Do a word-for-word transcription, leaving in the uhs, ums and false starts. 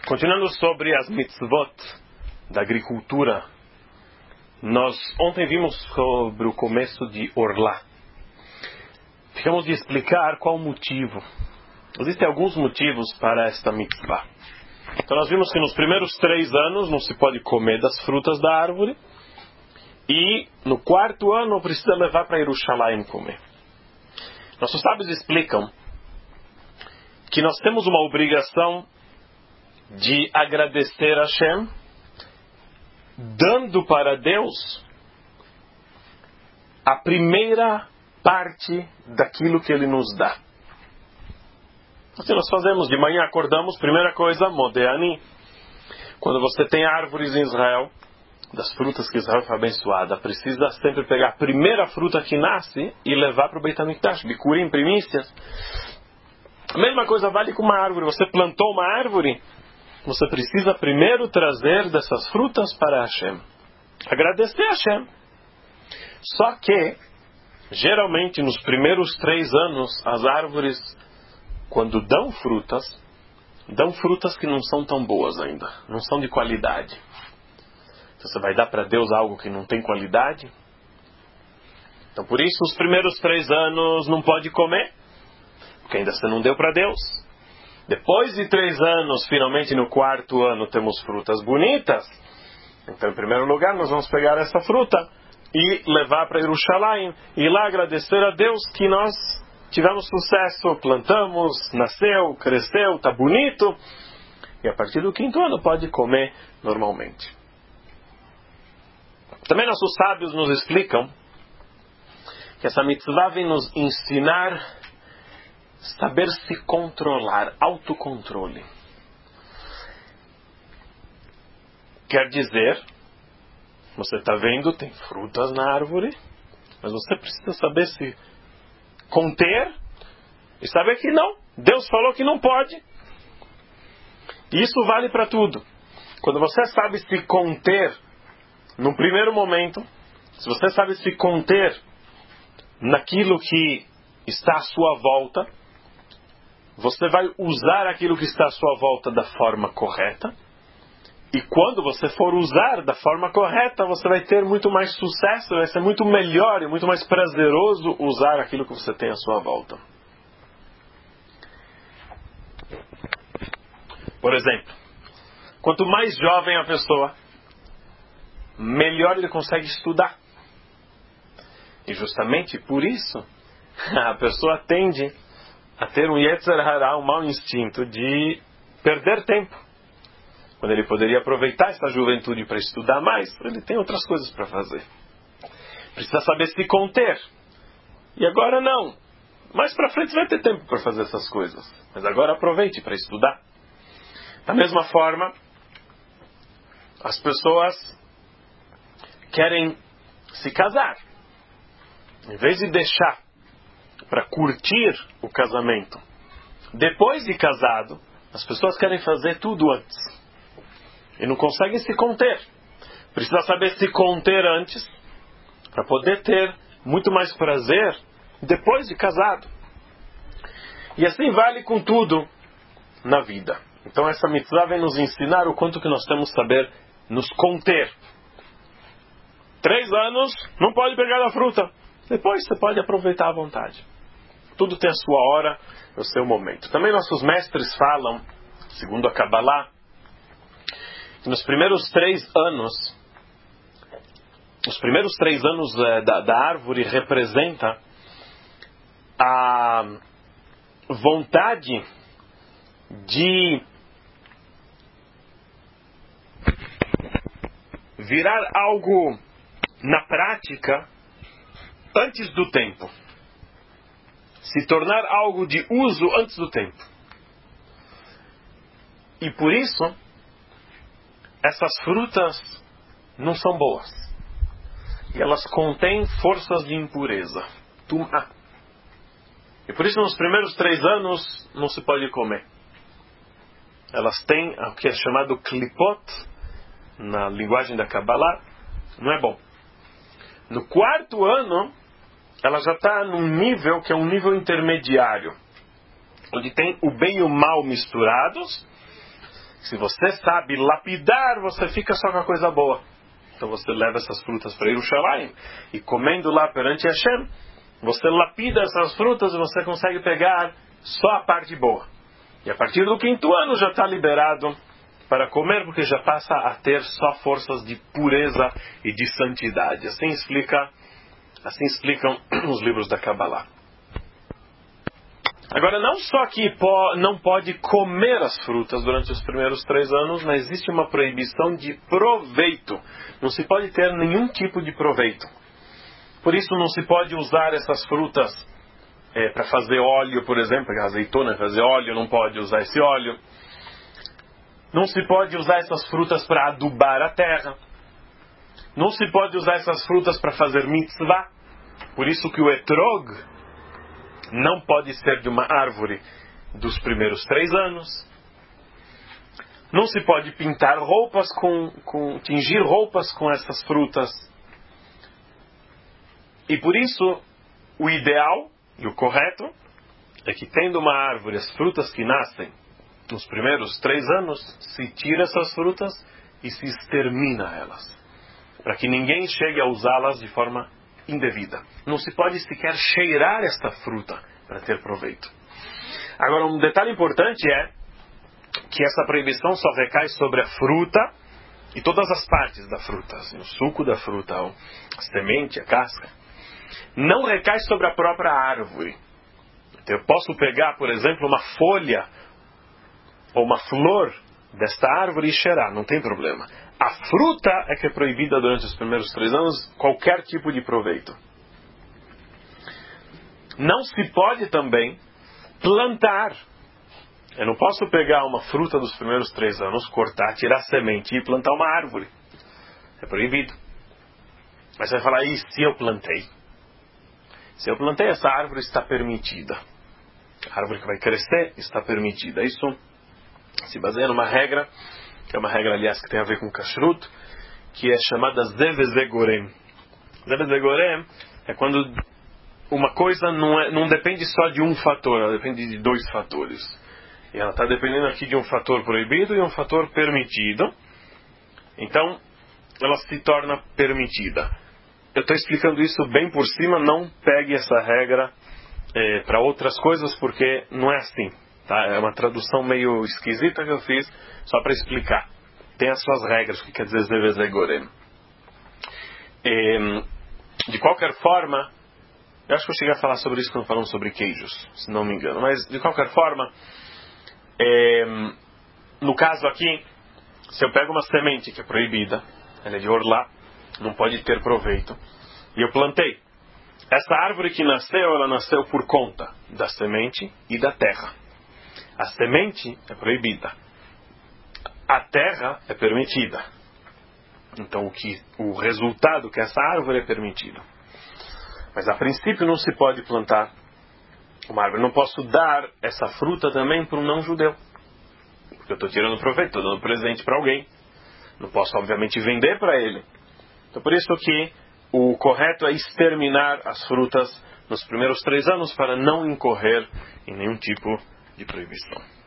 Continuando sobre as mitzvot da agricultura, nós ontem vimos sobre o começo de Orlá. Ficamos de explicar qual o motivo. Existem alguns motivos para esta mitzvah. Então nós vimos que nos primeiros três anos não se pode comer das frutas da árvore, e no quarto ano precisa levar para Jerusalém comer. Nossos sábios explicam que nós temos uma obrigação de agradecer a Hashem, dando para Deus a primeira parte daquilo que Ele nos dá. Assim nós fazemos, de manhã acordamos, primeira coisa, Modeani. Quando você tem árvores em Israel, das frutas que Israel foi abençoada, precisa sempre pegar a primeira fruta que nasce e levar para o Beit HaMikdash, bikurim, primícias. A mesma coisa vale com uma árvore. Você plantou uma árvore, você precisa primeiro trazer dessas frutas para Hashem. Agradecer a Hashem. Só que, geralmente, nos primeiros três anos, as árvores, quando dão frutas, dão frutas que não são tão boas ainda. Não são de qualidade. Então, você vai dar para Deus algo que não tem qualidade? Então, por isso, os primeiros três anos não pode comer, porque ainda você não deu para Deus. Depois de três anos, finalmente no quarto ano, temos frutas bonitas. Então, em primeiro lugar, nós vamos pegar essa fruta e levar para Jerusalém. E lá agradecer a Deus que nós tivemos sucesso, plantamos, nasceu, cresceu, está bonito. E a partir do quinto ano pode comer normalmente. Também nossos sábios nos explicam que essa mitzvah vem nos ensinar saber se controlar, autocontrole. Quer dizer, você está vendo, tem frutas na árvore, mas você precisa saber se conter e saber que não. Deus falou que não pode. E isso vale para tudo. Quando você sabe se conter no primeiro momento, se você sabe se conter naquilo que está à sua volta, você vai usar aquilo que está à sua volta da forma correta. E quando você for usar da forma correta, você vai ter muito mais sucesso, vai ser muito melhor e muito mais prazeroso usar aquilo que você tem à sua volta. Por exemplo, quanto mais jovem a pessoa, melhor ele consegue estudar. E justamente por isso, a pessoa tende a ter um Yetzer Hara, um mau instinto de perder tempo. Quando ele poderia aproveitar essa juventude para estudar mais, ele tem outras coisas para fazer. Precisa saber se conter. E agora não. Mais para frente vai ter tempo para fazer essas coisas. Mas agora aproveite para estudar. Da mesma forma, as pessoas querem se casar. Em vez de deixar para curtir o casamento, depois de casado, as pessoas querem fazer tudo antes. E não conseguem se conter. Precisa saber se conter antes, para poder ter muito mais prazer depois de casado. E assim vale com tudo na vida. Então essa mitzvah vem nos ensinar o quanto que nós temos que saber nos conter. Três anos, não pode pegar a fruta. Depois você pode aproveitar à vontade. Tudo tem a sua hora, o seu momento. Também nossos mestres falam, segundo a Kabbalah, que nos primeiros três anos, os primeiros três anos é, da, da árvore representa a vontade de virar algo na prática antes do tempo. Se tornar algo de uso antes do tempo. E por isso, essas frutas não são boas. E elas contêm forças de impureza. Tumá. E por isso, nos primeiros três anos, não se pode comer. Elas têm o que é chamado klipot, na linguagem da Kabbalah, não é bom. No quarto ano, ela já está num nível que é um nível intermediário, onde tem o bem e o mal misturados. Se você sabe lapidar, você fica só com a coisa boa. Então você leva essas frutas para Jerusalém e comendo lá perante Hashem, você lapida essas frutas e você consegue pegar só a parte boa. E a partir do quinto ano já está liberado para comer, porque já passa a ter só forças de pureza e de santidade. Assim explica, assim explicam os livros da Kabbalah. Agora, não só que po- não pode comer as frutas durante os primeiros três anos, mas existe uma proibição de proveito. Não se pode ter nenhum tipo de proveito. Por isso não se pode usar essas frutas é, para fazer óleo, por exemplo. A azeitona fazer óleo, não pode usar esse óleo. Não se pode usar essas frutas para adubar a terra. Não se pode usar essas frutas para fazer mitzvah. Por isso que o etrog não pode ser de uma árvore dos primeiros três anos. Não se pode pintar roupas com, com tingir roupas com essas frutas. E por isso, o ideal e o correto é que, tendo uma árvore, as frutas que nascem nos primeiros três anos, se tira essas frutas e se extermina elas, para que ninguém chegue a usá-las de forma indevida. Não se pode sequer cheirar esta fruta para ter proveito. Agora, um detalhe importante é que essa proibição só recai sobre a fruta e todas as partes da fruta, assim, o suco da fruta, a semente, a casca. Não recai sobre a própria árvore. Então, eu posso pegar, por exemplo, uma folha ou uma flor desta árvore e cheirar, não tem problema. A fruta é que é proibida durante os primeiros três anos, qualquer tipo de proveito. Não se pode também plantar. Eu não posso pegar uma fruta dos primeiros três anos, cortar, tirar a semente e plantar uma árvore. É proibido. Mas você vai falar, e se eu plantei? Se eu plantei, essa árvore está permitida. A árvore que vai crescer está permitida. Isso se baseia numa regra, que é uma regra, aliás, que tem a ver com kashrut, que é chamada zevezegorem. Zevezegorem é quando uma coisa não, é, não depende só de um fator, ela depende de dois fatores. E ela está dependendo aqui de um fator proibido e um fator permitido. Então, ela se torna permitida. Eu estou explicando isso bem por cima, não pegue essa regra é, para outras coisas, porque não é assim. Tá? É uma tradução meio esquisita que eu fiz, só para explicar. Tem as suas regras, o que quer dizer zevezegorem. É, de qualquer forma, eu acho que eu cheguei a falar sobre isso quando falamos sobre queijos, se não me engano. Mas, de qualquer forma, é, no caso aqui, se eu pego uma semente que é proibida, ela é de orlá, não pode ter proveito, e eu plantei. Essa árvore que nasceu, ela nasceu por conta da semente e da terra. A semente é proibida. A terra é permitida. Então, o, que, o resultado que essa árvore é permitido. Mas, a princípio, não se pode plantar uma árvore. Não posso dar essa fruta também para um não-judeu. Porque eu estou tirando proveito, estou dando presente para alguém. Não posso, obviamente, vender para ele. Então, por isso que o correto é exterminar as frutas nos primeiros três anos para não incorrer em nenhum tipo de proibição.